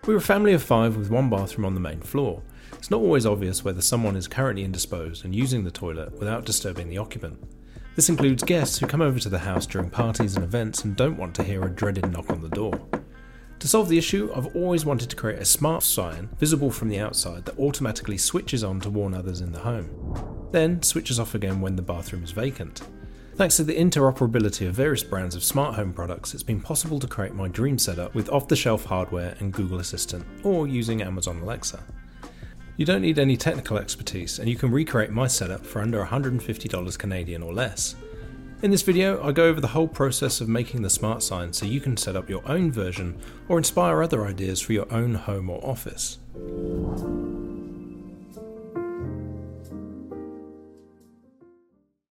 We're a family of 5 with one bathroom on the main floor. It's not always obvious whether someone is currently indisposed and using the toilet without disturbing the occupant. This includes guests who come over to the house during parties and events and don't want to hear a dreaded knock on the door. To solve the issue, I've always wanted to create a smart sign visible from the outside that automatically switches on to warn others in the home, then switches off again when the bathroom is vacant. Thanks to the interoperability of various brands of smart home products, it's been possible to create my dream setup with off-the-shelf hardware and Google Assistant, or using Amazon Alexa. You don't need any technical expertise, and you can recreate my setup for under $150 Canadian or less. In this video, I go over the whole process of making the smart sign so you can set up your own version or inspire other ideas for your own home or office.